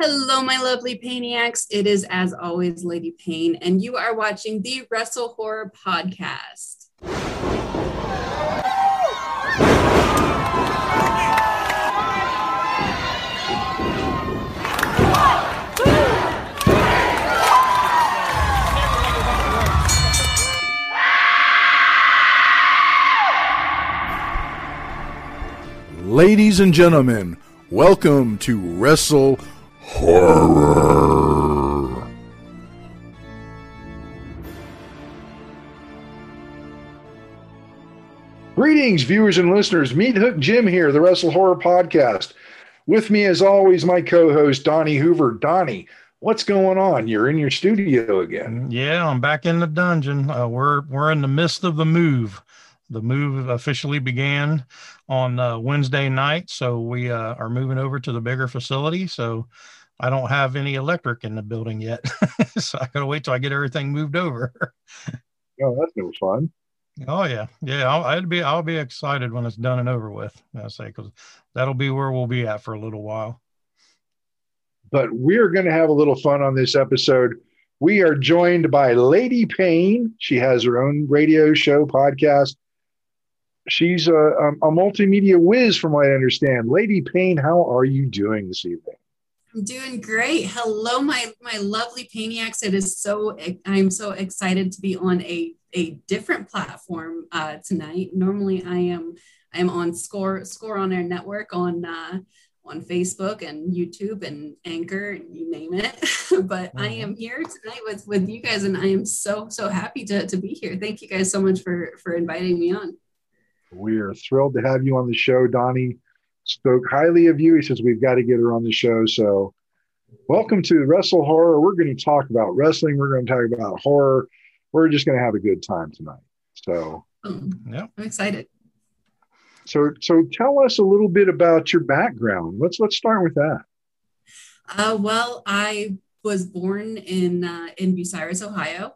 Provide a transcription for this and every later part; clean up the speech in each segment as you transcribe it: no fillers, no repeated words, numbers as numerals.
Hello, my lovely Painiacs. It is, as always, Lady Pain, and you are watching the Wrestle Horror Podcast. Ladies and gentlemen, welcome to Wrestle Horror. Greetings, viewers and listeners. Meat Hook Jim here, the Wrestle Horror Podcast. With me, as always, my co-host, Donnie Hoover. Donnie, what's going on? You're in your studio again. Yeah, I'm back in the dungeon. We're in the midst of the move. The move officially began on Wednesday night, so we are moving over to the bigger facility. So I don't have any electric in the building yet, so I gotta wait till I get everything moved over. Oh, that's no fun. Oh yeah. I'll be excited when it's done and over with. I say, because that'll be where we'll be at for a little while. But we're going to have a little fun on this episode. We are joined by Lady Pain. She has her own radio show podcast. She's a multimedia whiz, from what I understand. Lady Pain, how are you doing this evening? I'm doing great. Hello, my lovely Painiacs. I'm so excited to be on a different platform tonight. Normally, I am on Score on Air Network on Facebook and YouTube and Anchor, and you name it. But I am here tonight with you guys, and I am so happy to be here. Thank you guys so much for inviting me on. We are thrilled to have you on the show. Donnie spoke highly of you. He says we've got to get her on the show. So welcome to Wrestle Horror. We're going to talk about wrestling. We're going to talk about horror. We're just going to have a good time tonight. So yeah, I'm excited. So tell us a little bit about your background. Let's start with that. Well, I was born in Bucyrus, Ohio.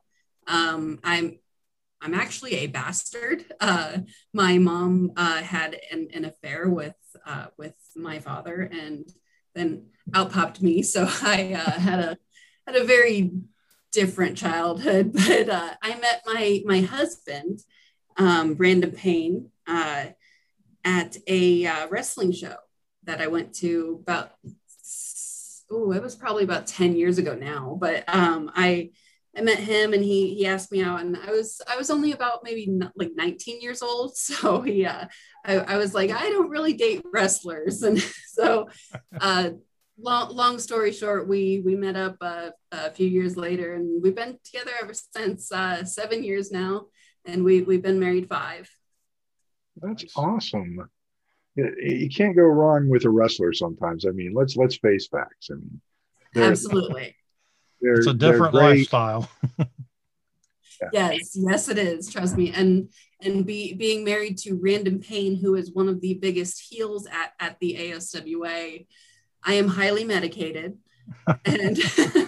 I'm actually a bastard. My mom had an affair with my father, and then out popped me. So I had a very different childhood. But I met my husband, Brandon Payne, at a wrestling show that I went to it was probably about 10 years ago now. But I met him, and he asked me out, and I was only about maybe like 19 years old. So I was like, I don't really date wrestlers. And so long story short, we met up a few years later, and we've been together ever since. 7 years now, and we've been married 5. That's awesome. You can't go wrong with a wrestler sometimes. I mean, let's face facts. I mean, absolutely. It's a different lifestyle. Yeah. Yes, it is. Trust me. And being married to Brandon Payne, who is one of the biggest heels at the ASWA, I am highly medicated. And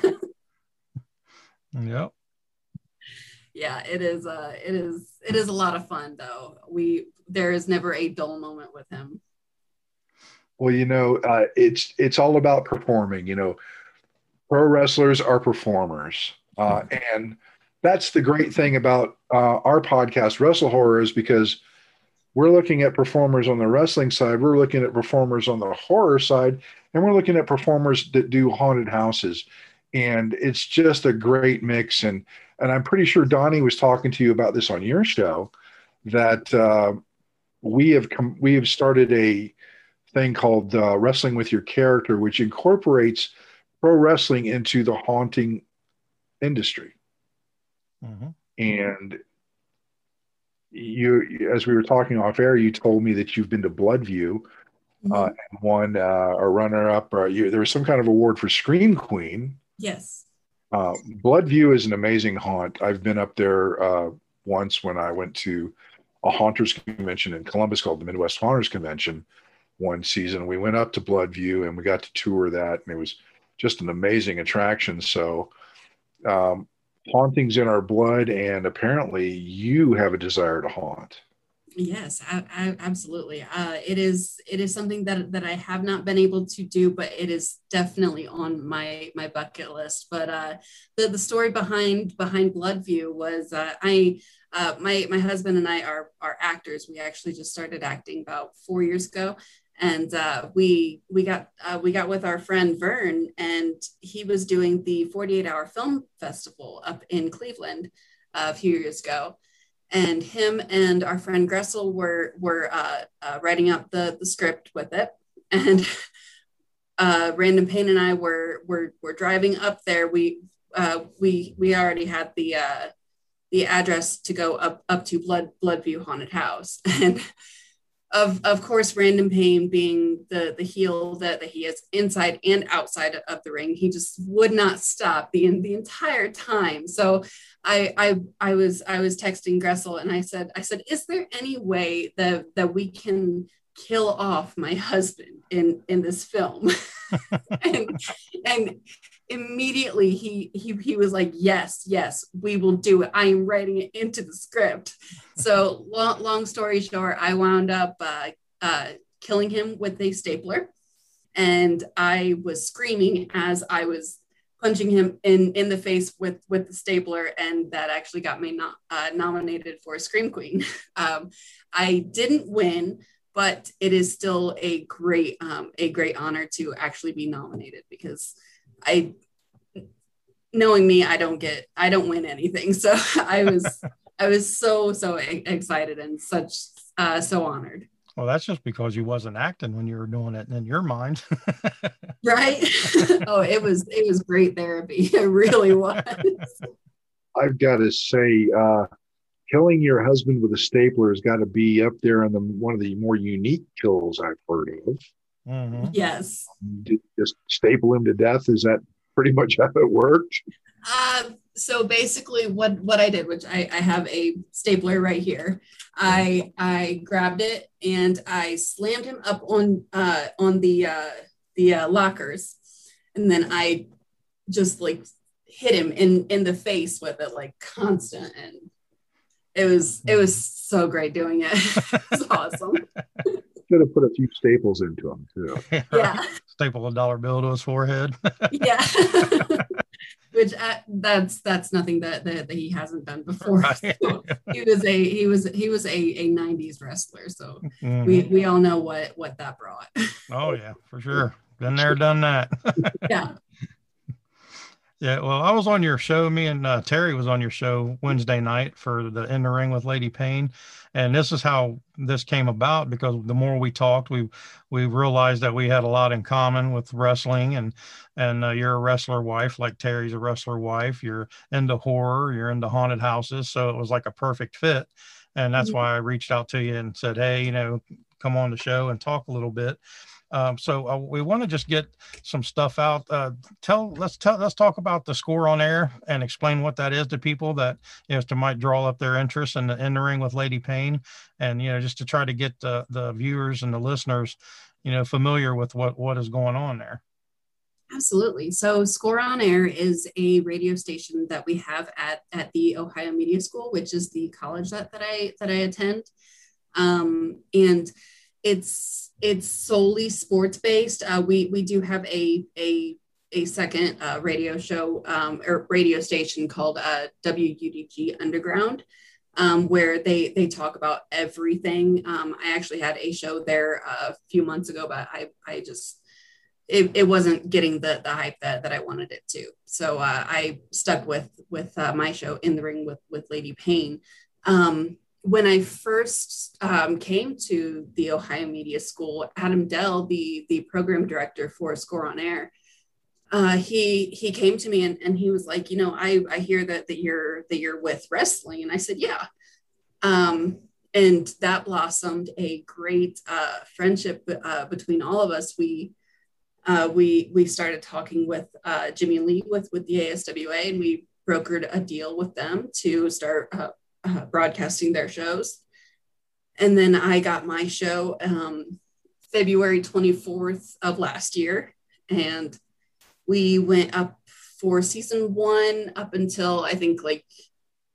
yep. Yeah, it is a lot of fun though. There is never a dull moment with him. Well, it's all about performing. Pro wrestlers are performers. And that's the great thing about our podcast, Wrestle Horror, is because we're looking at performers on the wrestling side, we're looking at performers on the horror side, and we're looking at performers that do haunted houses. And it's just a great mix. And I'm pretty sure Donnie was talking to you about this on your show, that we have started a thing called Wrestling with Your Character, which incorporates pro wrestling into the haunting industry. Mm-hmm. And you, as we were talking off air, you told me that you've been to Bloodview, and won a runner-up, or there was some kind of award for Scream Queen. Yes. Bloodview is an amazing haunt. I've been up there once when I went to a haunters convention in Columbus called the Midwest Haunters Convention one season. We went up to Bloodview and we got to tour that, and it was just an amazing attraction. So haunting's in our blood, and apparently you have a desire to haunt. Yes, absolutely. It is something that I have not been able to do, but it is definitely on my bucket list. But the story behind Bloodview was I my husband and I are actors. We actually just started acting about 4 years ago, and we got with our friend Vern, and he was doing the 48-hour film festival up in Cleveland a few years ago, and him and our friend Gressel were writing up the script with it, and Random Pain and I were driving up there. We already had the address to go up to Bloodview Haunted House, and of course, Random Pain being the heel that he is inside and outside of the ring, he just would not stop the entire time. So I was texting Gressel, and I said, is there any way that we can kill off my husband in this film? and immediately he was like, yes, we will do it. I am writing it into the script. So long story short, I wound up killing him with a stapler, and I was screaming as I was punching him in the face with the stapler, and that actually got me nominated for Scream Queen. I didn't win, but it is still a great honor to actually be nominated, because knowing me, I don't win anything. So I was so excited and so honored. Well, that's just because you wasn't acting when you were doing it in your mind. Right. Oh, it was great therapy. It really was. I've got to say, killing your husband with a stapler has got to be up there on one of the more unique kills I've heard of. Mm-hmm. Yes. Just staple him to death. Is that pretty much how it worked? So basically what I did, which I have a stapler right here, I grabbed it and I slammed him up on the lockers, and then I just like hit him in the face with it, like constant, and it was so great doing it. It was awesome. Should have put a few staples into him too. Yeah. Staple a dollar bill to his forehead. Yeah. Which that's nothing that he hasn't done before. Right. So he was a 90s wrestler, so mm-hmm. we all know what that brought. Oh yeah, for sure. Been there, done that. Yeah. Yeah, well, I was on your show. Me and Terry was on your show Wednesday night for the In the Ring with Lady Pain, and this is how this came about, because the more we talked, we realized that we had a lot in common with wrestling, and you're a wrestler wife, like Terry's a wrestler wife. You're into horror, you're into haunted houses, so it was like a perfect fit, and that's why I reached out to you and said, hey, come on the show and talk a little bit. So we want to just get some stuff out. Let's talk about the Score on Air and explain what that is to people that might draw up their interest in the Ring with Lady Pain, and just to try to get the viewers and the listeners familiar with what is going on there. Absolutely. So Score on Air is a radio station that we have at the Ohio Media School, which is the college that I attend, and it's solely sports based. We do have a second radio show or radio station called WUDG Underground, where they talk about everything. I actually had a show there a few months ago, but I just it wasn't getting the hype that I wanted it to. So I stuck with my show In the Ring with Lady Pain. When I first came to the Ohio Media School, Adam Dell, the program director for Score on Air, he came to me and he was like, I hear that you're with wrestling, and I said, yeah, and that blossomed a great friendship between all of us. We started talking with Jimmy Lee with the ASWA, and we brokered a deal with them to start broadcasting their shows. And then I got my show February 24th of last year, and we went up for season 1 up until I think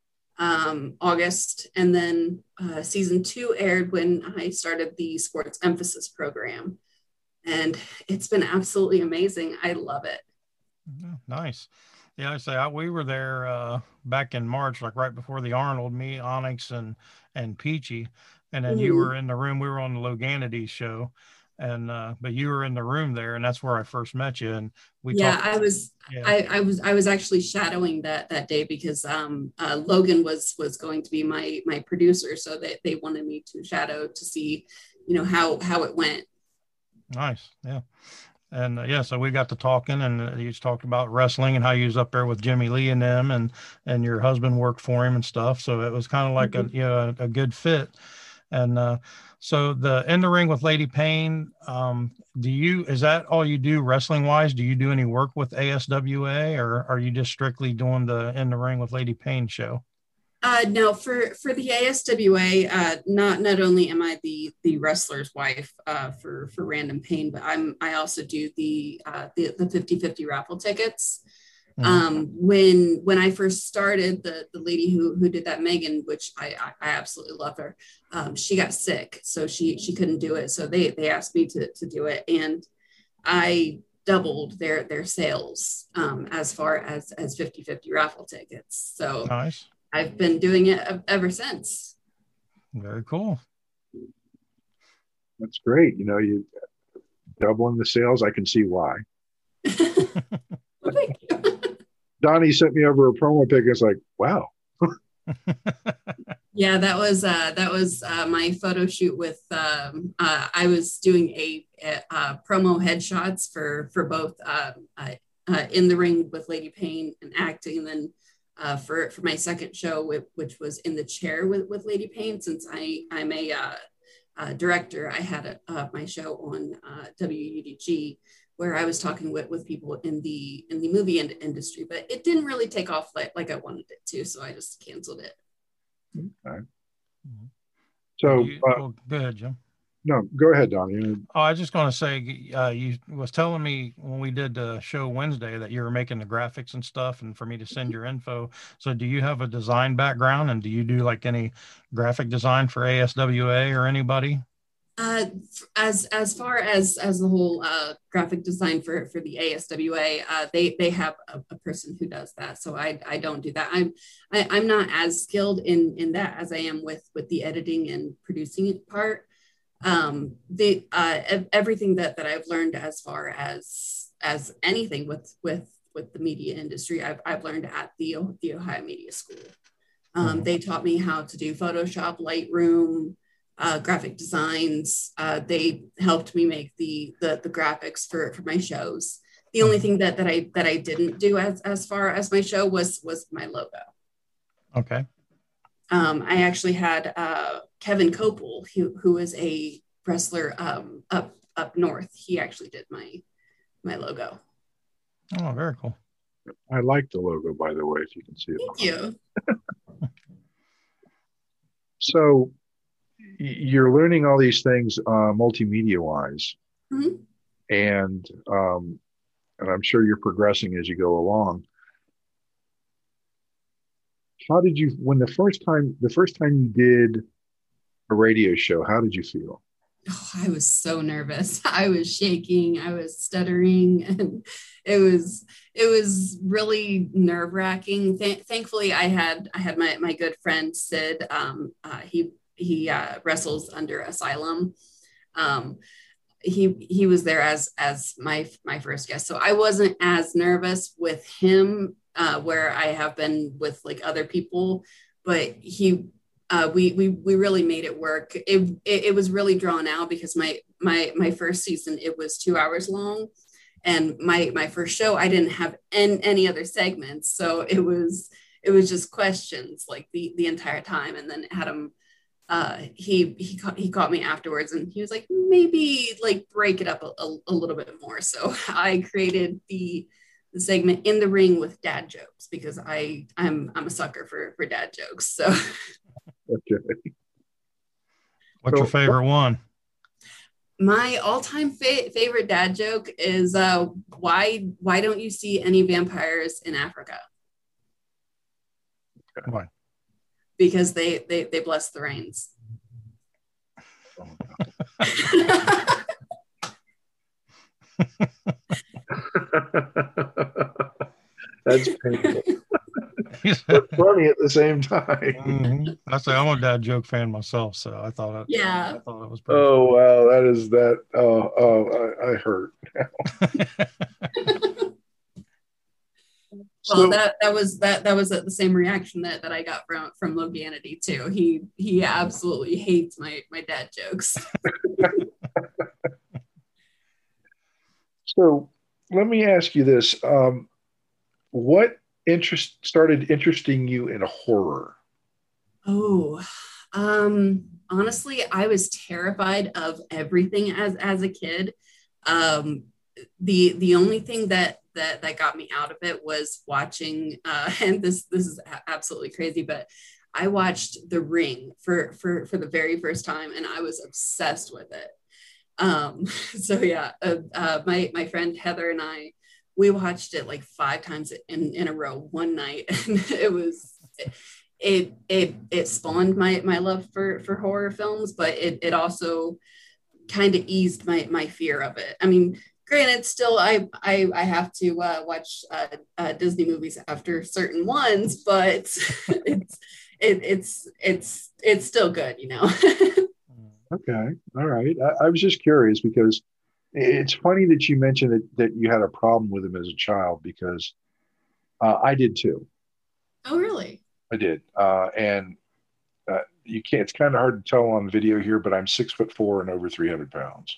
August, and then season 2 aired when I started the sports emphasis program, and it's been absolutely amazing. I love it. Nice. Yeah, we were there back in March, like right before the Arnold, me, Onyx, and Peachy, and then you were in the room. We were on the Loganity show, and but you were in the room there, and that's where I first met you. And we talked. I was actually shadowing that day because Logan was going to be my producer, so they wanted me to shadow to see, how it went. Nice, yeah. And so we got to talking, and you talked about wrestling and how you was up there with Jimmy Lee and them, and your husband worked for him and stuff. So it was kind of like a good fit. And so the In the Ring with Lady Payne, is that all you do wrestling wise? Do you do any work with ASWA, or are you just strictly doing the In the Ring with Lady Payne show? No, for the ASWA, not only am I the wrestler's wife for Random Pain, but I also do the 50/50 raffle tickets. When I first started, the lady who did that, Megan, which I absolutely love her, she got sick, so she couldn't do it. So they asked me to do it, and I doubled their sales as far as 50/50 raffle tickets. So nice. I've been doing it ever since. Very cool. That's great. You doubling the sales. I can see why. Well, thank you. Donnie sent me over a promo pic. It's like, wow. Yeah, that was my photo shoot with. I was doing a promo headshots for both In the Ring with Lady Payne and acting, and then for my second show, which was In the Chair with Lady Payne. Since I'm a director, I had my show on WUDG, where I was talking with people in the movie industry, but it didn't really take off like I wanted it to, so I just canceled it. Okay. So go ahead, Jim. No, go ahead, Donnie. I was just going to say, you was telling me when we did the show Wednesday that you were making the graphics and stuff, and for me to send your info. So do you have a design background, and do you do like any graphic design for ASWA or anybody? As far as the whole graphic design for the ASWA, they have a person who does that. So I don't do that. I'm not as skilled in that as I am with the editing and producing part. Everything that I've learned as far as anything with the media industry, I've learned at the Ohio Media School. They taught me how to do Photoshop, Lightroom, graphic designs. They helped me make the graphics for my shows. The only thing that I didn't do as far as my show was my logo. Okay. I actually had Kevin Copel, who is a wrestler up north. He actually did my logo. Oh, very cool. I like the logo, by the way, if you can see it. Thank you. So you're learning all these things multimedia wise, and I'm sure you're progressing as you go along. How did you, when the first time you did a radio show, how did you feel? Oh, I was so nervous. I was shaking. I was stuttering, and it was really nerve-wracking. Thankfully, I had my good friend Sid. He wrestles under Asylum. He was there as my first guest, so I wasn't as nervous with him where I have been with like other people, but we really made it work. It was really drawn out because my first season, it was 2 hours long, and my first show, I didn't have any other segments, so it was just questions like the entire time. And then Adam, he caught me afterwards, and he was like, maybe like break it up a little bit more. So I created the segment In the Ring with Dad Jokes, because I'm a sucker for dad jokes. So okay. What's your favorite one? My all-time favorite dad joke is why don't you see any vampires in Africa? Why? because they bless the rains. That's painful. But funny at the same time. Mm-hmm. I say I'm a dad joke fan myself, so I thought it was pretty oh funny. Wow, that is that. I hurt now. Well, that was the same reaction that I got from Loganity too. He absolutely hates my dad jokes. So let me ask you this: what started interesting you in horror? Oh, honestly, I was terrified of everything as a kid. The only thing that got me out of it was watching, and this is absolutely crazy, but I watched The Ring for the very first time, and I was obsessed with it. So yeah, my friend Heather and I, we watched it like 5 times in a row one night, and it spawned my love for horror films, but it also kind of eased my fear of it. I mean, granted, still I have to watch Disney movies after certain ones, but it's still good, you know. Okay, all right. I was just curious because it's funny that you mentioned that you had a problem with him as a child, because I did too. Oh, really? I did, and you can't. It's kind of hard to tell on video here, but I'm 6'4" and over 300 pounds.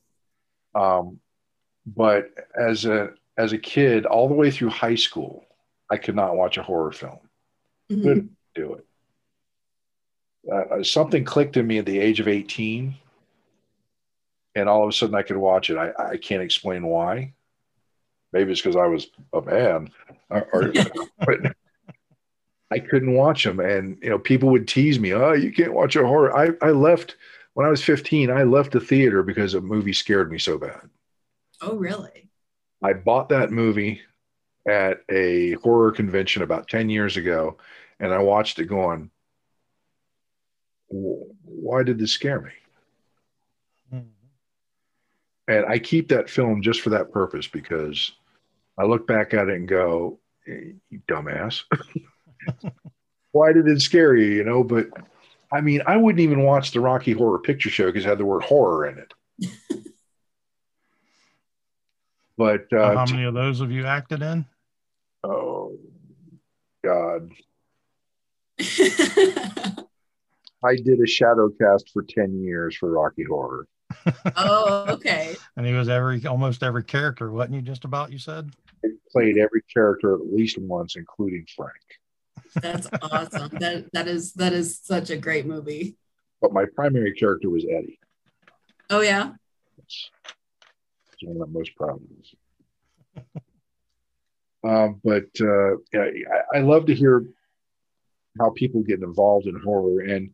But as a kid, all the way through high school, I could not watch a horror film. Mm-hmm. Couldn't do it. Something clicked in me at the age of 18, and all of a sudden I could watch it. I can't explain why. Maybe it's because I was a man, but I couldn't watch them. And people would tease me, "Oh, you can't watch a horror." I left when I was 15. I left the theater because a movie scared me so bad. Oh, really? I bought that movie at a horror convention about 10 years ago, and I watched it going, why did this scare me? Mm-hmm. And I keep that film just for that purpose, because I look back at it and go, you dumbass. Why did it scare you? But I mean, I wouldn't even watch the Rocky Horror Picture Show because it had the word horror in it. But how many of those have you acted in? Oh, God. I did a shadow cast for 10 years for Rocky Horror. Oh, okay. And he was almost every character, wasn't he? Just about, you said? I played every character at least once, including Frank. That's awesome. That is such a great movie. But my primary character was Eddie. Oh, yeah? It's one I'm most proud of. But I love to hear how people get involved in horror. And,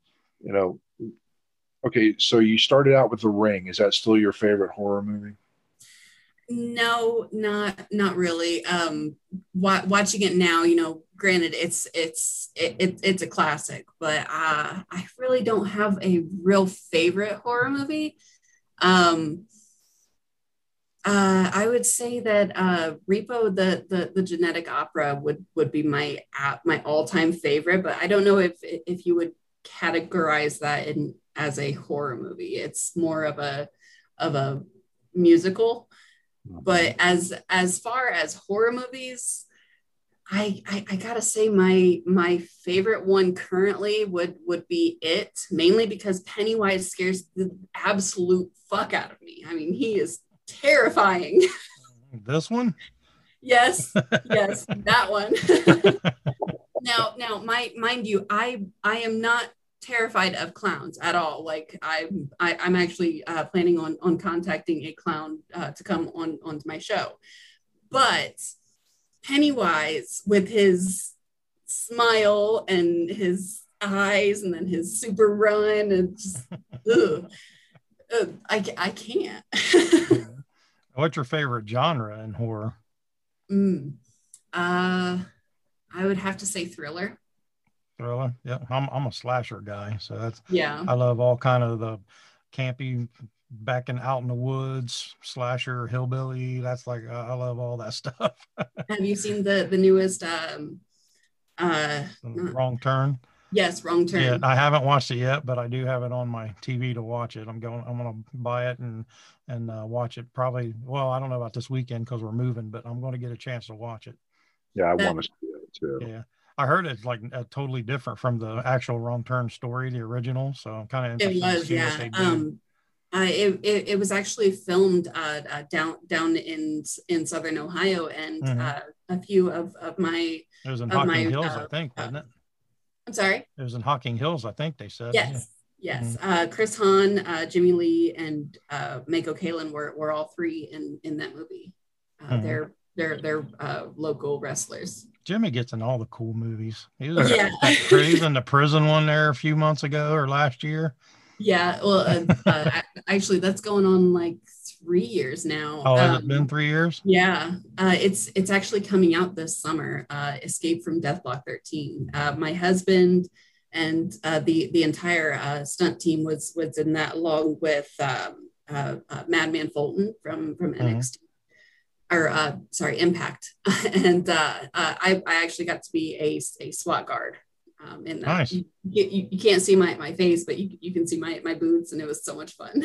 okay, so you started out with The Ring. Is that still your favorite horror movie? No, not really. Watching it now, granted it's a classic, but I really don't have a real favorite horror movie. I would say that Repo the Genetic Opera would be my all-time favorite, but I don't know if you would categorize that as a horror movie. It's more of a musical. But as far as horror movies, I gotta say my favorite one currently would be It, mainly because Pennywise scares the absolute fuck out of me. I mean, he is terrifying. This one? Yes, that one. Now, mind you, I am not terrified of clowns at all. Like I'm actually planning on contacting a clown to come onto my show. But Pennywise, with his smile and his eyes and then his super run, and just I can't. What's your favorite genre in horror? I would have to say thriller. Thriller. Yeah, I'm a slasher guy, so that's Yeah. I love all kind of the campy, back and out in the woods, slasher, hillbilly. That's like I love all that stuff. Have you seen the newest Wrong Turn. yes, Wrong Yeah, Turn? I haven't watched it yet, but I do have it on my TV to watch it. I'm gonna buy it and watch it probably. Well, I don't know about this weekend because we're moving, but I'm going to get a chance to watch it. Yeah, I That- want to see it too. Yeah, I heard it's like totally different from the actual Wrong Turn story, the original. So I'm kind of interested It to was, see what yeah. they do. It was actually filmed down in southern Ohio, and a few of my It was in of Hocking my Hills, I think, wasn't it? I'm sorry. It was in Hocking Hills, I think they said. Yes, yes. Chris Hahn, Jimmy Lee, and Mako Kalin were all three in that movie. They're local wrestlers. Jimmy gets in all the cool movies. He was, Yeah. he was in the prison one there a few months ago or last year. Yeah, well, actually, that's going on like 3 years now. Oh, has it been 3 years? Yeah, it's actually coming out this summer. Escape from Death Block 13. My husband and the entire stunt team was in that, along with Madman Fulton from NXT, or sorry, Impact. And I actually got to be a SWAT guard. In that. Nice. You can't see my face, but you can see my boots, and it was so much fun.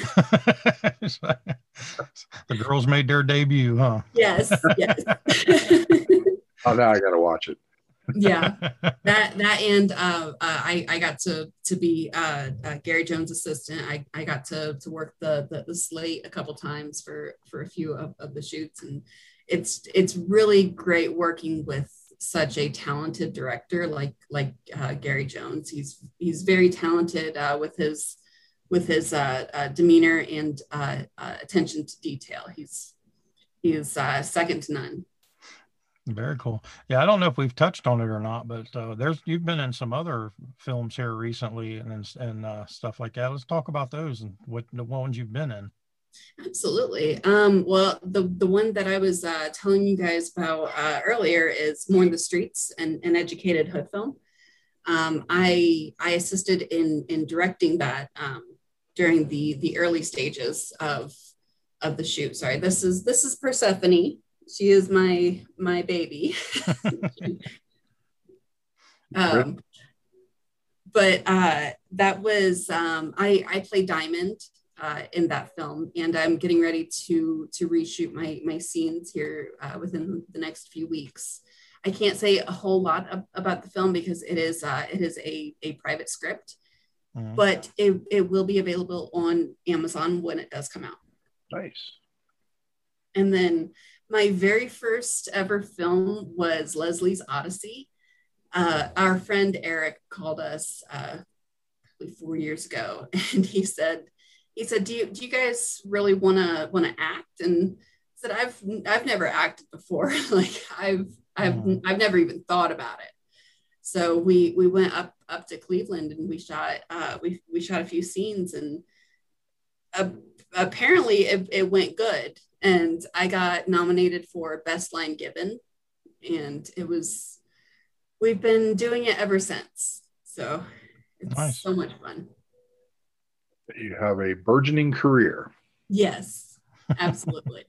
The girls made their debut, huh? Yes, yes. Oh, now I got to watch it. Yeah, that and I got to be Gary Jones' assistant. I got to work the slate a couple times for a few of the shoots, and it's really great working with such a talented director like Gary Jones. He's very talented with his demeanor and attention to detail. He's second to none. Very cool. Yeah, I don't know if we've touched on it or not, but you've been in some other films here recently and stuff like that. Let's talk about those and what the ones you've been in. Absolutely. Well, the one that I was telling you guys about earlier is Mourn the Streets, an educated hood film. I assisted in directing that during the early stages of the shoot. Sorry, this is Persephone. She is my baby. But that was I play Diamond in that film, and I'm getting ready to reshoot my scenes here within the next few weeks. I can't say a whole lot about the film because it is a private script, but it will be available on Amazon when it does come out. Nice. And then my very first ever film was Leslie's Odyssey. Our friend Eric called us probably 4 years ago, and he said, do you guys really want to act? And I said, I've never acted before. Like I've never even thought about it. So we went up to Cleveland, and we shot a few scenes, and apparently it went good. And I got nominated for Best Line Given, and we've been doing it ever since. So it's nice. So much fun. You have a burgeoning career. Yes, absolutely.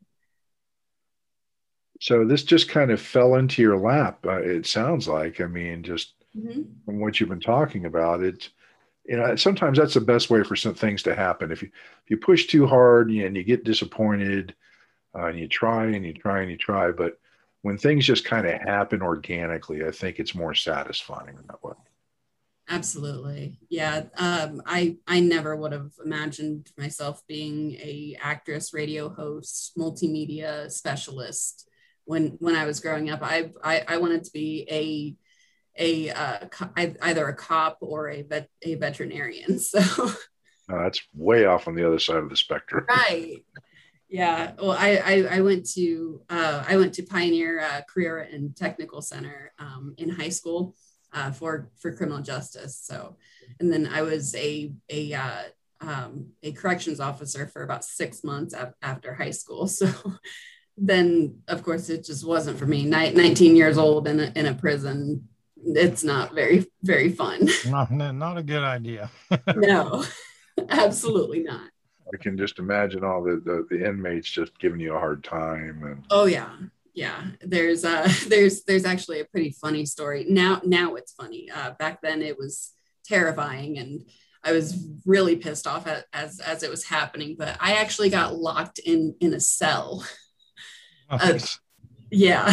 So this just kind of fell into your lap. It sounds like, I mean, just from what you've been talking about, sometimes that's the best way for some things to happen. If you push too hard and you get disappointed, and you try and you try and you try, but when things just kind of happen organically, I think it's more satisfying in that way. Absolutely. Yeah. I never would have imagined myself being a actress, radio host, multimedia specialist when I was growing up. I wanted to be either a cop or a veterinarian. So that's way off on the other side of the spectrum. Right. Yeah. Well, I went to Pioneer Career and Technical Center in high school for criminal justice. So, and then I was a corrections officer for about 6 months after high school. So then, of course, it just wasn't for me. 19 years old in a prison. it's not very, very fun. Not a good idea. No, absolutely not. I can just imagine all the inmates just giving you a hard time. And Oh yeah. Yeah. There's actually a pretty funny story. Now it's funny. Back then it was terrifying, and I was really pissed off as it was happening, but I actually got locked in a cell. Nice. Yeah.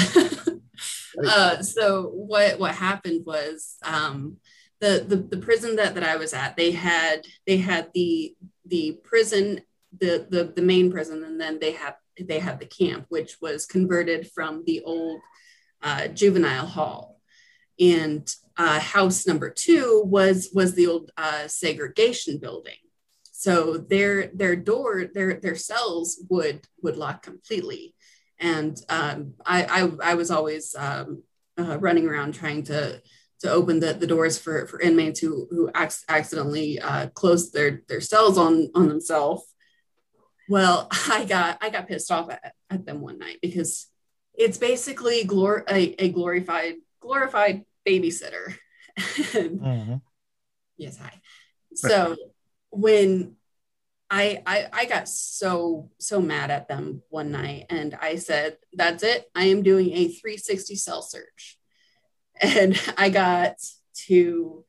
So what happened was, the prison that I was at, they had the prison, the main prison, and then they had the camp, which was converted from the old juvenile hall. And house number 2 was the old segregation building. So their cells would lock completely. And I was always running around trying to open the doors for inmates who accidentally closed their cells on themselves. Well, I got pissed off at them one night, because it's basically a glorified babysitter. Mm-hmm. Yes, hi. So when I got so mad at them one night, and I said, that's it. I am doing a 360 cell search. And I got to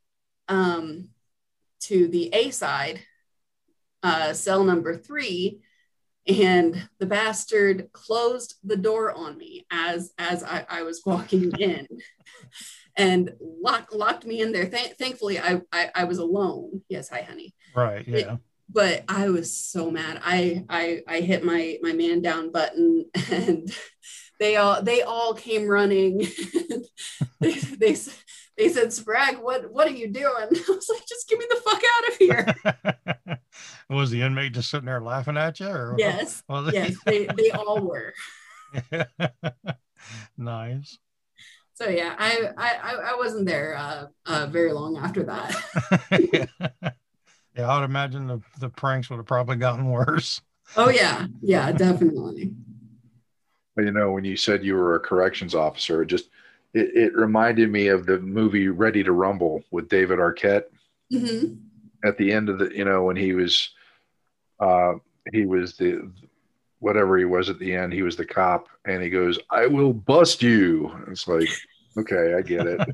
the A side, cell number 3, and the bastard closed the door on me as I was walking in, and locked me in there. Thankfully, I was alone. Yes, hi, honey. Right. Yeah. But I was so mad. I hit my man down button, and they all came running. they said, Sprague, what are you doing? I was like, just get me the fuck out of here. Was the inmate just sitting there laughing at you? Or Yes. Yes, they all were. Nice. So yeah, I wasn't there very long after that. Yeah, I would imagine the pranks would have probably gotten worse. Oh yeah, definitely. But when you said you were a corrections officer, it reminded me of the movie Ready to Rumble with David Arquette. Mm-hmm. At the end of when he was the whatever he was at the end, he was the cop, and he goes, "I will bust you." It's like, okay, I get it.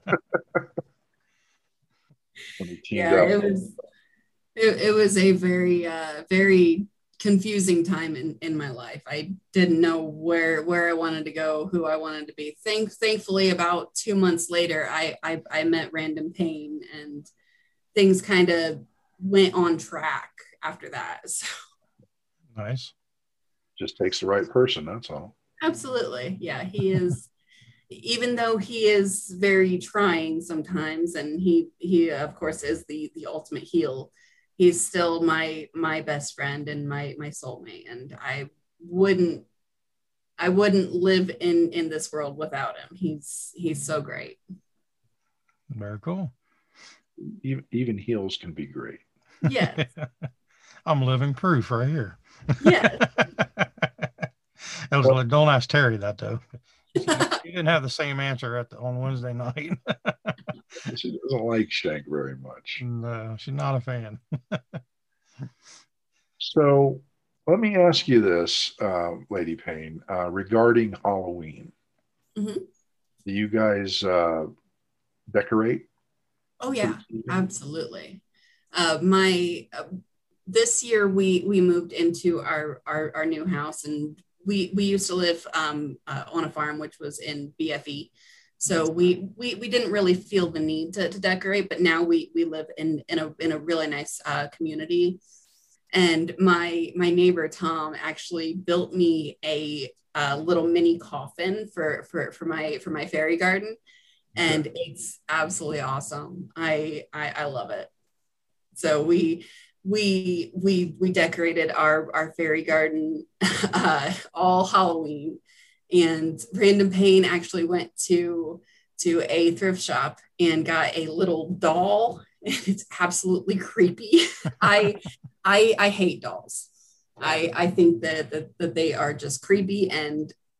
When he teamed up. It was a very very confusing time in my life. I didn't know where I wanted to go, who I wanted to be. Thankfully, about 2 months later, I met Random Pain, and things kind of went on track after that. So. Nice. Just takes the right person, that's all. Absolutely. Yeah, he is. Even though he is very trying sometimes, and he of course is the ultimate heel, he's still my best friend and my soulmate, and I wouldn't live in this world without him. He's so great. Very cool. Even heels can be great. Yes. I'm living proof right here. Yes. I was like, don't ask Terry that though. She didn't have the same answer on Wednesday night. She doesn't like Shank very much. No, she's not a fan. So let me ask you this, Lady Payne, regarding Halloween. Mm-hmm. Do you guys decorate? Oh yeah, absolutely. This year we moved into our new house, and we used to live on a farm, which was in BFE. So we didn't really feel the need to decorate, but now we live in a really nice community. And my neighbor Tom actually built me a little mini coffin for my fairy garden, and it's absolutely awesome. I love it. So we decorated our fairy garden all Halloween, and Random Pain actually went to a thrift shop and got a little doll, and it's absolutely creepy. I hate dolls. I think that they are just creepy, and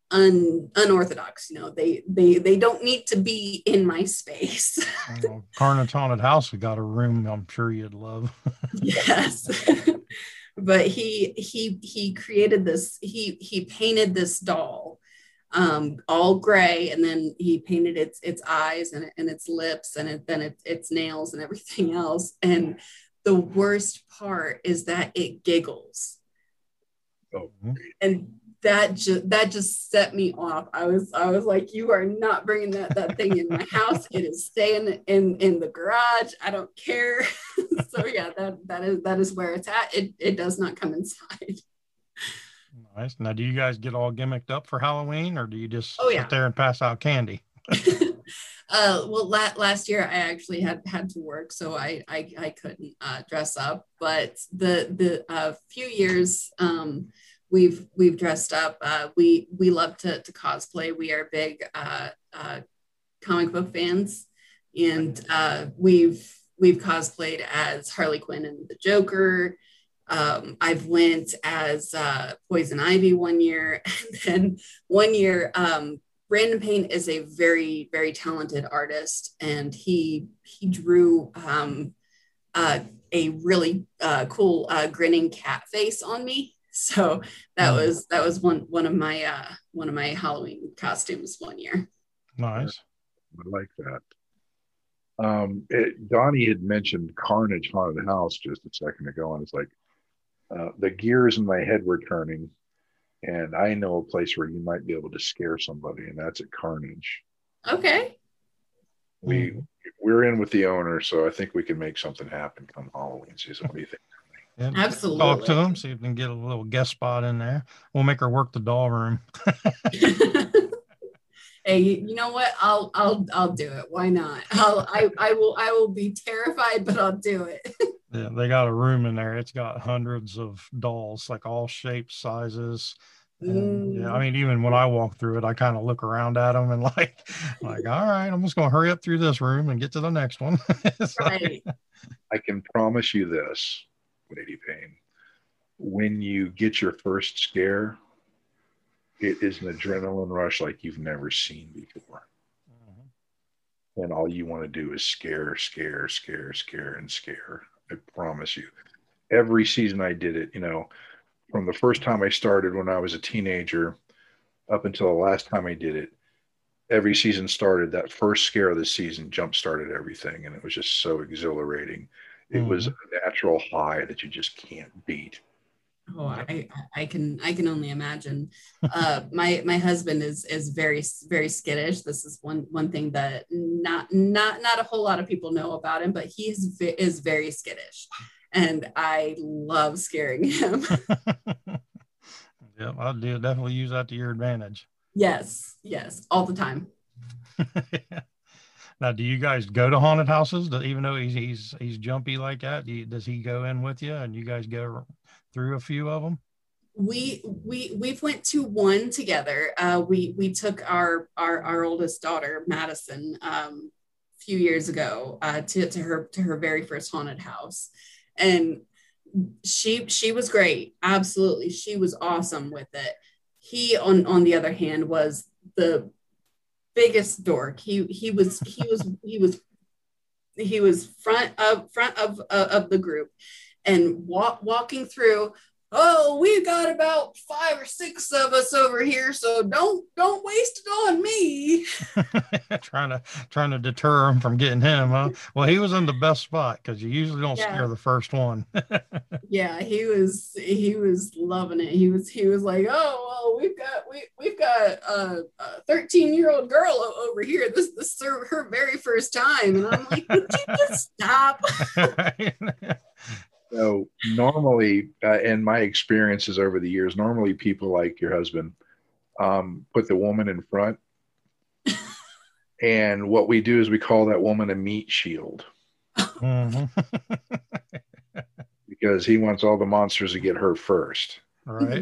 unorthodox. They don't need to be in my space. Carnage Haunted House, we got a room I'm sure you'd love. Yes. But he created this, he painted this doll, all gray, and then he painted its eyes and its lips and its nails and everything else. And the worst part is that it giggles. Oh. And that just set me off. I was like, you are not bringing that thing in my house. It is staying in the garage. I don't care. So yeah, that is where it's at. It does not come inside. Nice. Now, do you guys get all gimmicked up for Halloween, or do you just Oh, yeah. sit there and pass out candy? Well, last year I actually had to work, so I couldn't dress up. But the few years we've dressed up. We love to cosplay. We are big comic book fans, and we've cosplayed as Harley Quinn and the Joker. I've went as Poison Ivy one year, and then one year Brandon Payne is a very, very talented artist, and he drew a really cool grinning cat face on me. So that was one of my Halloween costumes one year. Nice. I like that. Donnie had mentioned Carnage Haunted House just a second ago, and it's like the gears in my head were turning, and I know a place where you might be able to scare somebody, and that's at Carnage. Okay. We're in with the owner, so I think we can make something happen come Halloween season. What do you think? Yeah, absolutely. Talk to them, see if we can get a little guest spot in there. We'll make her work the doll room. Hey, you know what? I'll do it. Why not? I will be terrified, but I'll do it. Yeah, they got a room in there. It's got hundreds of dolls, like all shapes, sizes. And yeah, I mean, even when I walk through it, I kind of look around at them and like, all right, I'm just going to hurry up through this room and get to the next one. Right. I can promise you this, Lady Payne. When you get your first scare, it is an adrenaline rush like you've never seen before. Mm-hmm. And all you want to do is scare, and scare. I promise you. Every season I did it, from the first time I started when I was a teenager up until the last time I did it, every season started, that first scare of the season jump-started everything, and it was just so exhilarating. It was a natural high that you just can't beat. Oh, I can only imagine. My husband is very, very skittish. This is one thing that not a whole lot of people know about him, but he is very skittish, and I love scaring him. Yeah, I'll definitely use that to your advantage. Yes, all the time. Now, do you guys go to haunted houses? Even though he's jumpy like that, does he go in with you and you guys go through a few of them? We've went to one together. We took our oldest daughter, Madison, a few years ago to her very first haunted house, and she was great. Absolutely, she was awesome with it. He on the other hand was the biggest dork. He was front of the group, and walking through. Oh, we've got about 5 or 6 of us over here, so don't waste it on me. trying to deter him from getting him, huh? Well, he was in the best spot because you usually don't scare the first one. Yeah, he was loving it. He was like, oh well, we've got a 13-year-old girl over here. This is her very first time, and I'm like, would you just stop? So normally, in my experiences over the years, normally people like your husband put the woman in front. And what we do is we call that woman a meat shield. Because he wants all the monsters to get her first. Right.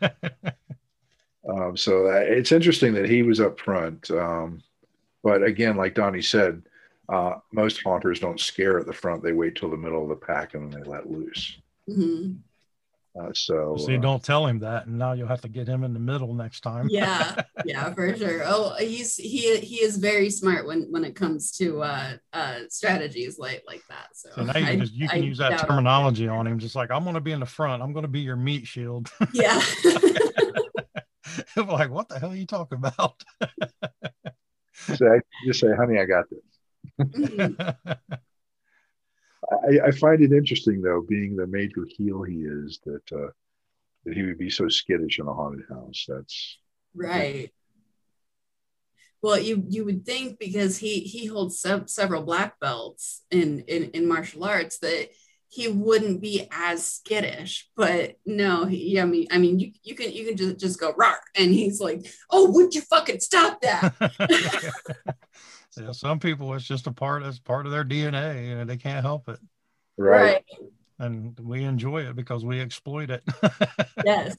So it's interesting that he was up front. But again, like Donnie said, most haunters don't scare at the front. They wait till the middle of the pack and then they let loose. Mm-hmm. See, don't tell him that, and now you'll have to get him in the middle next time. Yeah, for sure. Oh, he is very smart when it comes to strategies like that. So now you can use that terminology on him, just like, I'm going to be in the front. I'm going to be your meat shield. Yeah. Like, what the hell are you talking about? So just say, honey, I got this. Mm-hmm. I find it interesting, though, being the major heel he is, that he would be so skittish in a haunted house. That's right. Well, you would think, because he holds several black belts in martial arts, that he wouldn't be as skittish, but no, I mean, you can just go roar, and he's like, oh, would you fucking stop that? Yeah, some people, it's just part of their DNA, and they can't help it. Right. And we enjoy it because we exploit it. Yes.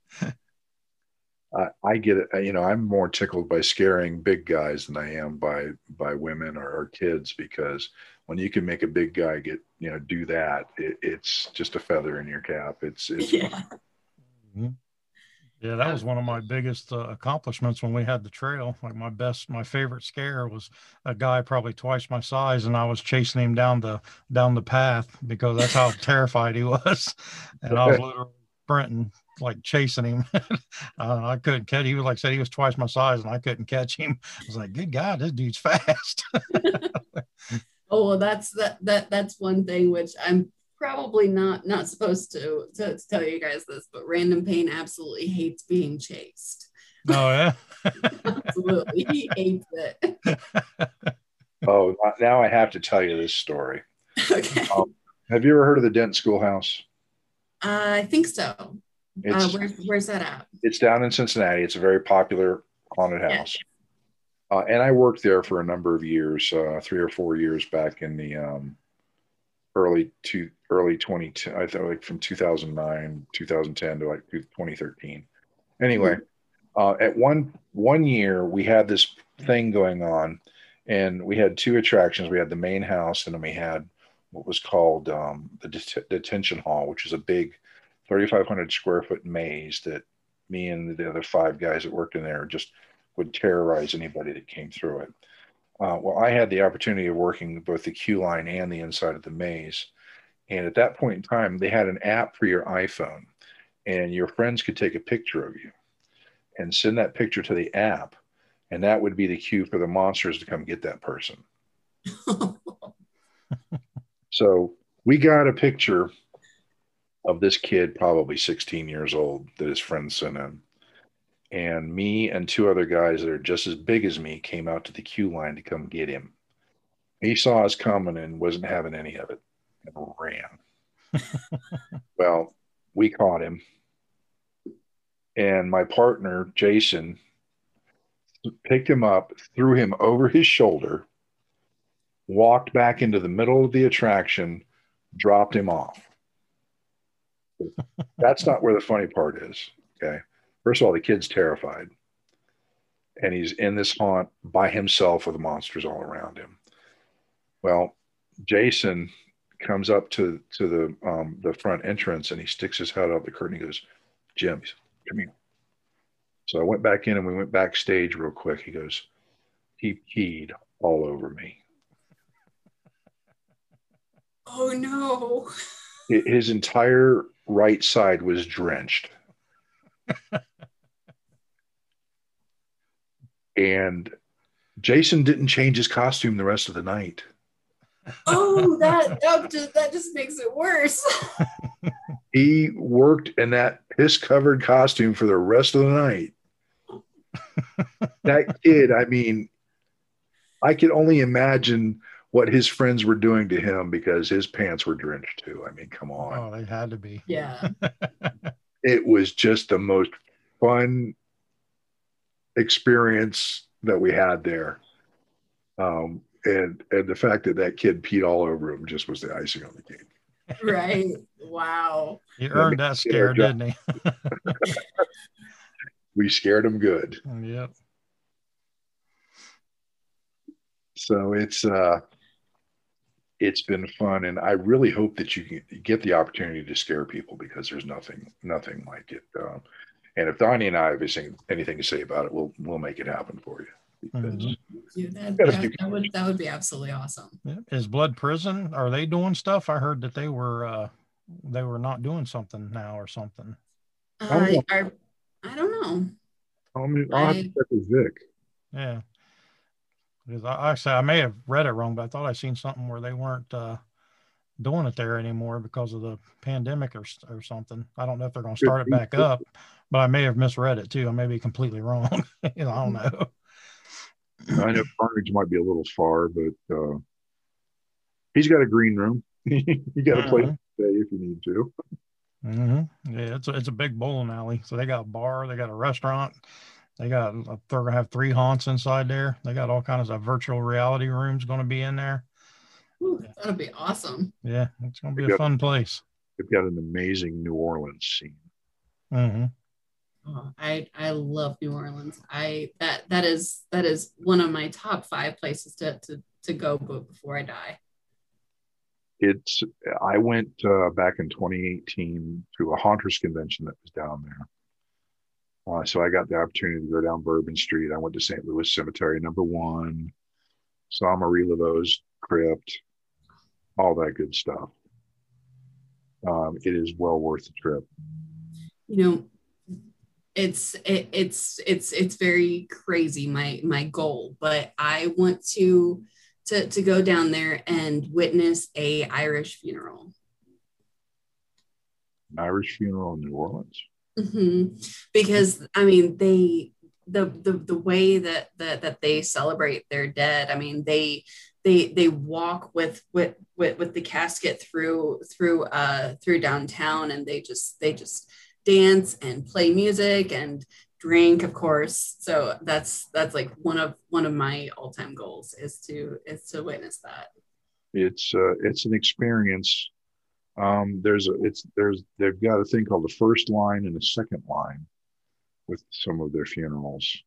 I get it. I'm more tickled by scaring big guys than I am by women or kids, because when you can make a big guy do that, it's just a feather in your cap. It's yeah. Mm-hmm. Yeah, that was one of my biggest accomplishments when we had the trail. Like my favorite scare was a guy probably twice my size, and I was chasing him down the path because that's how terrified he was. And I was literally sprinting, like chasing him. I couldn't catch. He was like said he was twice my size, and I couldn't catch him. I was like, good God, this dude's fast. Oh, well, that's one thing which I'm probably not supposed to tell you guys this, but Random Pain absolutely hates being chased. Oh yeah. Absolutely, he hates it. Oh, now I have to tell you this story. Okay. Have you ever heard of the Dent Schoolhouse? I think so. Where's that at? It's down in Cincinnati. It's a very popular haunted house. Yeah. And I worked there for a number of years, 3 or 4 years back in the early 2010, I thought, like from 2009, 2010 to like 2013. Anyway, at one year we had this thing going on, and we had 2 attractions. We had the main house, and then we had what was called the detention hall, which is a big 3,500 square foot maze that me and the other 5 guys that worked in there just would terrorize anybody that came through it. Well, I had the opportunity of working both the queue line and the inside of the maze. And at that point in time, they had an app for your iPhone, and your friends could take a picture of you and send that picture to the app. And that would be the cue for the monsters to come get that person. So we got a picture of this kid, probably 16 years old, that his friends sent in. And me and 2 other guys that are just as big as me came out to the queue line to come get him. He saw us coming and wasn't having any of it and ran. Well, we caught him. And my partner, Jason, picked him up, threw him over his shoulder, walked back into the middle of the attraction, dropped him off. That's not where the funny part is, okay? First of all, the kid's terrified, and he's in this haunt by himself with monsters all around him. Well, Jason comes up to the front entrance, and he sticks his head out the curtain. He goes, Jim, come here. So I went back in, and we went backstage real quick. He goes, he peed all over me. Oh, no. His entire right side was drenched. And Jason didn't change his costume the rest of the night. Oh, that just makes it worse. He worked in that piss-covered costume for the rest of the night. That kid, I mean, I could only imagine what his friends were doing to him, because his pants were drenched too. I mean, come on. Oh, they had to be. Yeah. It was just the most fun experience that we had there. And the fact that kid peed all over him just was the icing on the cake. Right. Wow. He earned that scare, didn't he? We scared him good. Yep. So it's it's been fun, and I really hope that you can get the opportunity to scare people, because there's nothing like it. And if Donnie and I have anything to say about it, we'll make it happen for you. Because that would be absolutely awesome. Yeah. Is Blood Prison, are they doing stuff? I heard that they were not doing something now or something. I don't know. I'll have to check with Vic. Yeah. Because I may have read it wrong, but I thought I seen something where they weren't doing it there anymore because of the pandemic or something. I don't know if they're going to start it back up, but I may have misread it too. I may be completely wrong. I don't know. I know Carnage might be a little far, but he's got a green room. You got a place to stay if you need to. Mm-hmm. Yeah, it's a big bowling alley. So they got a bar, they got a restaurant. They're going to have 3 haunts inside there. They got all kinds of virtual reality rooms going to be in there. Ooh, that'll be awesome. Yeah, it's going to be a fun place. They've got an amazing New Orleans scene. Mm-hmm. Oh, I love New Orleans. That is one of my top 5 places to go before I die. I went back in 2018 to a haunters convention that was down there. So I got the opportunity to go down Bourbon Street. I went to St. Louis Cemetery #1, saw Marie Laveau's crypt, all that good stuff. It is well worth the trip. It's very crazy, my goal, but I want to go down there and witness a Irish funeral. An Irish funeral in New Orleans. Mm-hmm. Because I mean, the way that they celebrate their dead. I mean, they walk with the casket through downtown, and they just dance and play music and drink, of course. So that's like one of my all-time goals is to witness that. It's an experience. They've got a thing called the first line and the second line with some of their funerals.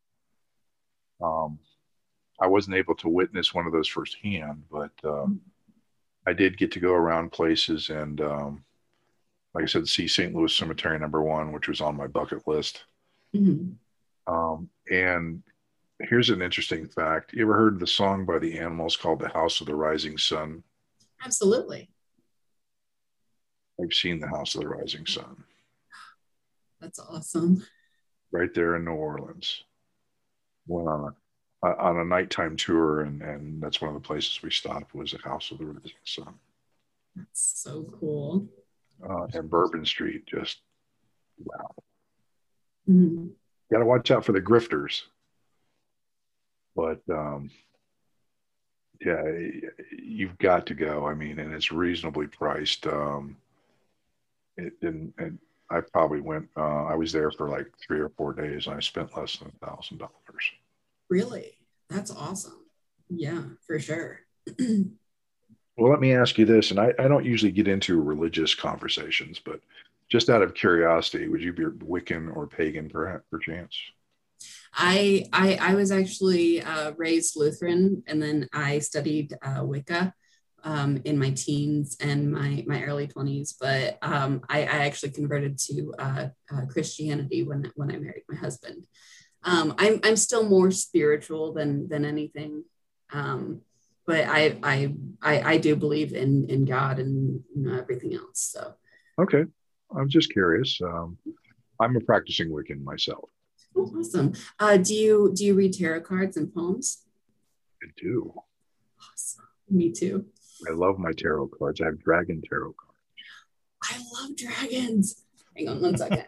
I wasn't able to witness one of those firsthand, but I did get to go around places and, like I said, see St. Louis Cemetery #1, which was on my bucket list. Mm-hmm. And here's an interesting fact. You ever heard the song by the Animals called The House of the Rising Sun? Absolutely. I've seen The House of the Rising Sun. That's awesome. Right there in New Orleans. Went on a nighttime tour, and that's one of the places we stopped was The House of the Rising Sun. That's so cool. And Bourbon Street, just wow. Mm-hmm. Got to watch out for the grifters. But yeah, you've got to go. I mean, and it's reasonably priced. And I probably went, I was there for like 3 or 4 days, and I spent less than $1,000. Really? That's awesome. Yeah, for sure. Well, let me ask you this, and I don't usually get into religious conversations, but just out of curiosity, would you be Wiccan or pagan perchance? I was actually raised Lutheran, and then I studied Wicca in my teens and my early 20s. But I actually converted to Christianity when I married my husband. I'm still more spiritual than anything, but I do believe in God and everything else. So okay, I'm just curious. I'm a practicing Wiccan myself. Oh, awesome. Do you read tarot cards and poems? I do. Awesome. Me too. I love my tarot cards. I have dragon tarot cards. I love dragons. Hang on one second.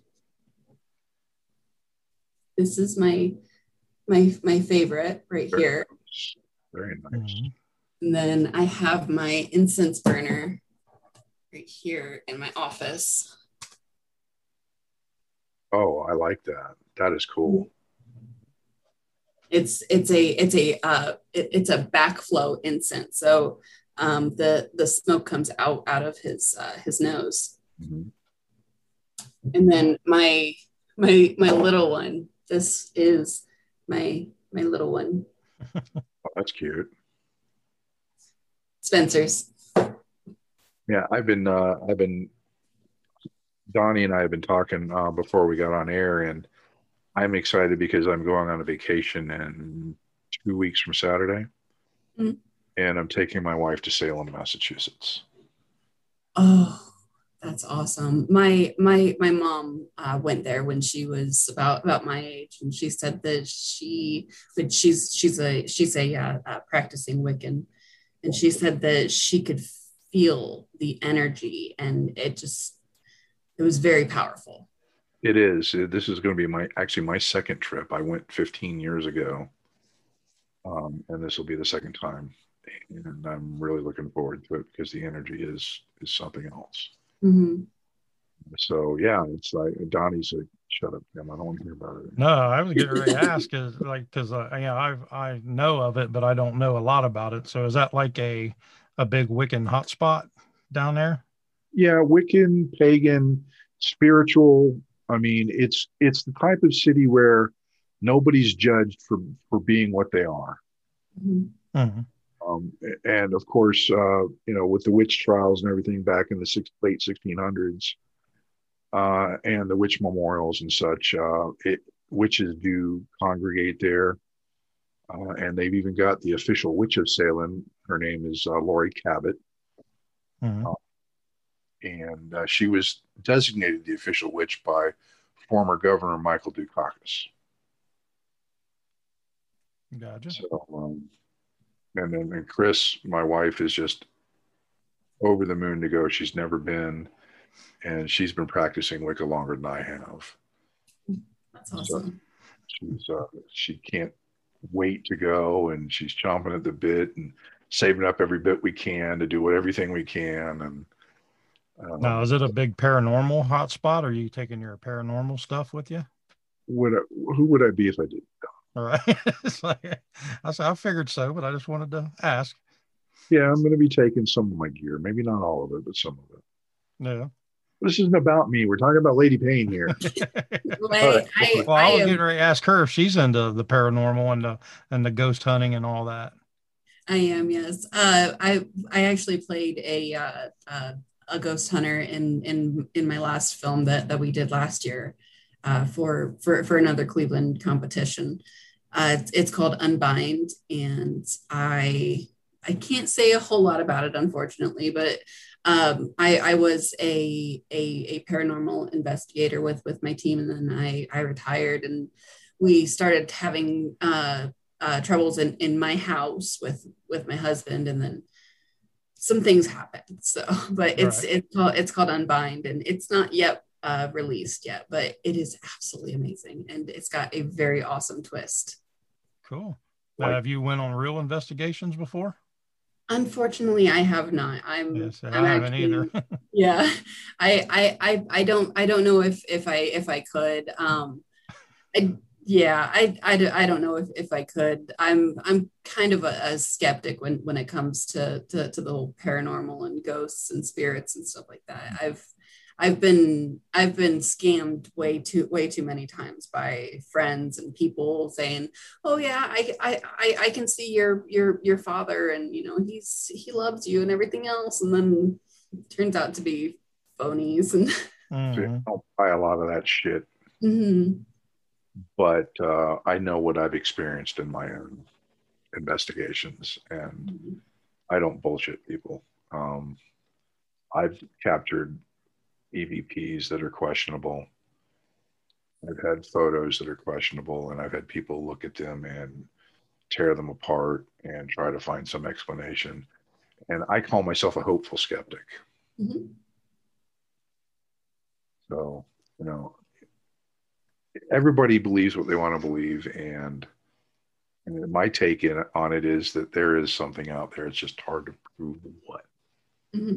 This is my favorite right here. Very nice. And then I have my incense burner right here in my office. Oh, I like that. That is cool. It's a backflow incense. So the smoke comes out of his nose. Mm-hmm. And then my little one. This is my little one. Oh, that's cute. It's Spencer's. Yeah, I've been Donnie and I have been talking before we got on air, and I'm excited because I'm going on a vacation in 2 weeks from Saturday, Mm. and I'm taking my wife to Salem, Massachusetts. Oh, that's awesome. My mom went there when she was about my age, and she said that she's a practicing Wiccan, and she said that she could feel the energy, and it was very powerful. It is. This is going to be my second trip. I went 15 years ago, and this will be the second time, and I'm really looking forward to it because the energy is something else. Mm-hmm. So yeah, it's like Donnie's like, shut up, Tim. I don't want to hear about it. No, I was getting ready to ask because I know of it, but I don't know a lot about it. So is that like a big Wiccan hotspot down there? Yeah, Wiccan, pagan, spiritual. I mean, it's the type of city where nobody's judged for being what they are. Mm-hmm. Mm-hmm. And of course, with the witch trials and everything back in the late 1600s, and the witch memorials and such, witches do congregate there. And they've even got the official witch of Salem. Her name is Laurie Cabot. Mm-hmm. And she was designated the official witch by former Governor Michael Dukakis. Gotcha. So, and Chris, my wife, is just over the moon to go. She's never been, and she's been practicing Wicca longer than I have. That's awesome. So she can't wait to go, and she's chomping at the bit and saving up every bit we can to do everything we can. And now, is it a big paranormal hotspot? Or are you taking your paranormal stuff with you? Who would I be if I did? All right. It's like, I figured so, but I just wanted to ask. Yeah, I'm going to be taking some of my gear. Maybe not all of it, but some of it. Yeah. This isn't about me. We're talking about Lady Payne here. Right. I was getting ready to ask her if she's into the paranormal and the ghost hunting and all that. I am, yes. I actually played a ghost hunter in my last film that we did last year for another Cleveland competition. It's called Unbind, and I can't say a whole lot about it, unfortunately, but I was a paranormal investigator with my team, and then I retired, and we started having troubles in my house with my husband, and then some things happened. So, but it's called Unbind, and it's not yet released yet, but it is absolutely amazing, and it's got a very awesome twist. Cool. Have you went on real investigations before? Unfortunately, I have not. I haven't either. Yeah, I don't know if I could. I don't know if I could. I'm kind of a skeptic when it comes to the whole paranormal and ghosts and spirits and stuff like that. I've been scammed way too many times by friends and people saying, "Oh yeah, I can see your father, and he loves you and everything else," and then it turns out to be phonies. And I don't buy a lot of that shit. Mm-hmm. But I know what I've experienced in my own investigations, and I don't bullshit people. I've captured EVPs that are questionable. I've had photos that are questionable, and I've had people look at them and tear them apart and try to find some explanation. And I call myself a hopeful skeptic. Mm-hmm. So, everybody believes what they want to believe, and my take on it is that there is something out there. It's just hard to prove what. Mm-hmm.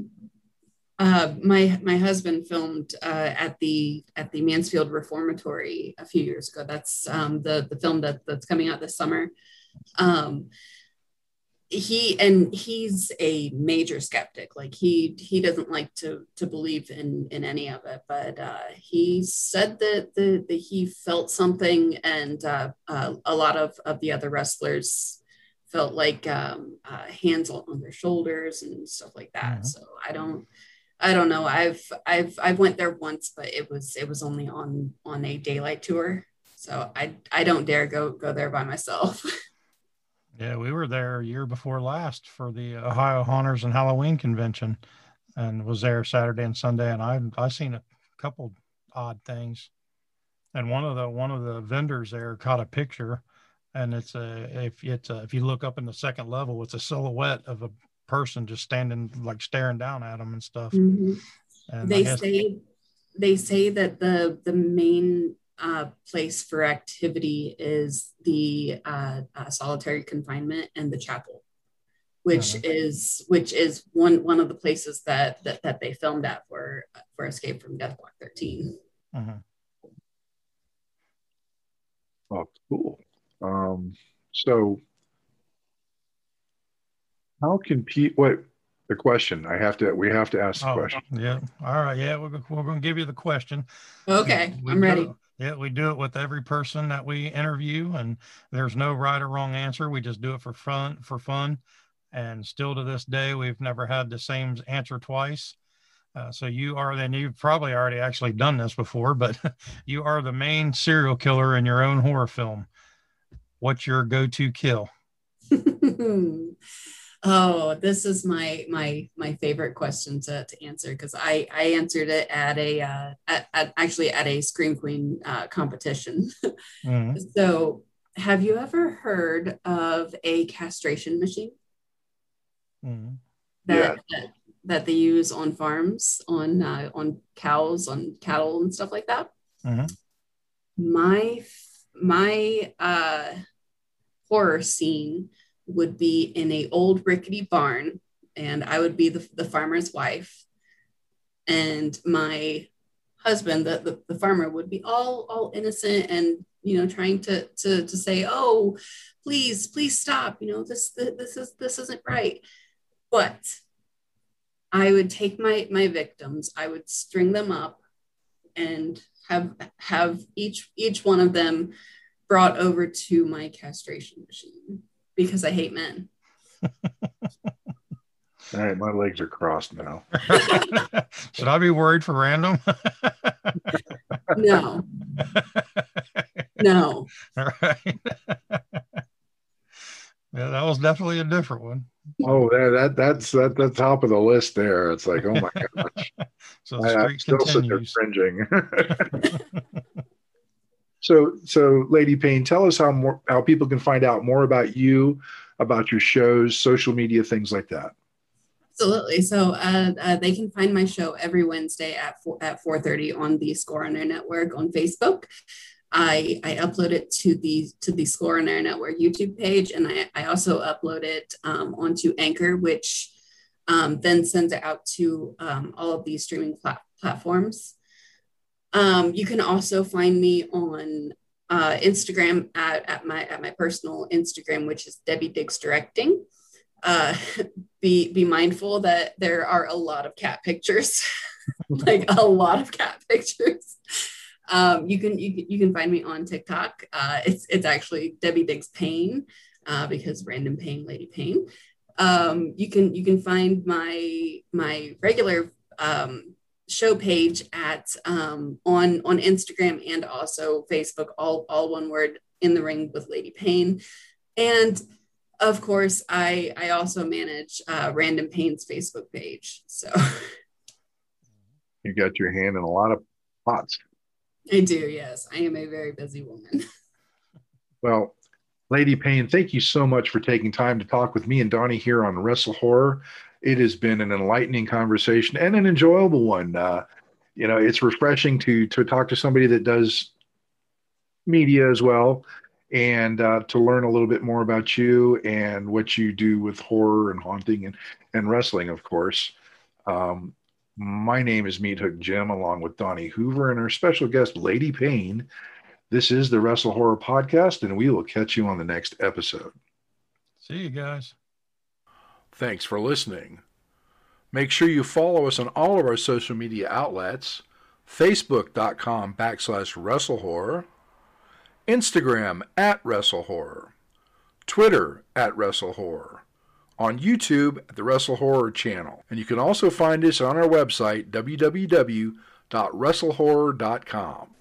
My husband filmed at the Mansfield Reformatory a few years ago. That's the film that's coming out this summer. He's a major skeptic. Like he doesn't like to believe in any of it, but he said that he felt something, and a lot of the other wrestlers felt like hands on their shoulders and stuff like that. So I don't know. I've went there once, but it was only on a daylight tour. So I don't dare go there by myself. Yeah, we were there a year before last for the Ohio Haunters and Halloween convention, and was there Saturday and Sunday, and I seen a couple odd things. And one of the vendors there caught a picture, and if you look up in the second level, it's a silhouette of a person just standing, like staring down at them and stuff. Mm-hmm. And they say that the main place for activity is the solitary confinement and the chapel, which is one of the places that they filmed at for Escape from Death Block 13. Oh, cool. So how can the question we have to ask the question. Yeah. All right. Yeah. We're going to give you the question. Okay. I'm ready. Yeah. We do it with every person that we interview, and there's no right or wrong answer. We just do it for fun. And still to this day, we've never had the same answer twice. So you've probably already actually done this before, but you are the main serial killer in your own horror film. What's your go-to kill? Oh, this is my favorite question to answer, because I answered it at a Scream Queen competition. Mm-hmm. So have you ever heard of a castration machine? Mm-hmm. That they use on farms, on cows, on cattle and stuff like that? Mm-hmm. My horror scene would be in a old rickety barn, and I would be the farmer's wife, and my husband, the farmer, would be all innocent and trying to say, oh, please stop, this isn't right. But I would take my victims, I would string them up and have each one of them brought over to my castration machine, because I hate men. All right, my legs are crossed now. Should I be worried for random? No. All right. Yeah, that was definitely a different one. Oh, that's at the top of the list there. It's like, oh my gosh. So the streak continues. Cringing. So Lady Payne, tell us how people can find out more about you, about your shows, social media, things like that. Absolutely. So they can find my show every Wednesday at 4:30 on the Score on Air Network on Facebook. I upload it to the Score on Air Network YouTube page, and I also upload it onto Anchor, which then sends it out to all of these streaming platforms. You can also find me on Instagram at my personal Instagram, which is Debbie Diggs Directing. Be mindful that there are a lot of cat pictures, like a lot of cat pictures. You can find me on TikTok. It's actually Debbie Diggs Payne, because Random Payne, Lady Payne. You can find my regular show page at on Instagram and also Facebook, all one word, In the Ring with Lady Payne. And of course, I also manage Random Payne's Facebook page. So you got your hand in a lot of pots. I do, yes. I am a very busy woman. Well, Lady Payne, thank you so much for taking time to talk with me and Donnie here on Wrestle Horror. It has been an enlightening conversation and an enjoyable one. It's refreshing to talk to somebody that does media as well, and to learn a little bit more about you and what you do with horror and haunting and wrestling, of course. My name is Meat Hook Jim, along with Donnie Hoover and our special guest, Lady Payne. This is the Wrestle Horror Podcast, and we will catch you on the next episode. See you guys. Thanks for listening. Make sure you follow us on all of our social media outlets: Facebook.com/WrestleHorror, Instagram @WrestleHorror, Twitter at Wrestle Horror, on YouTube at the Wrestle Horror channel. And you can also find us on our website, www.wrestlehorror.com.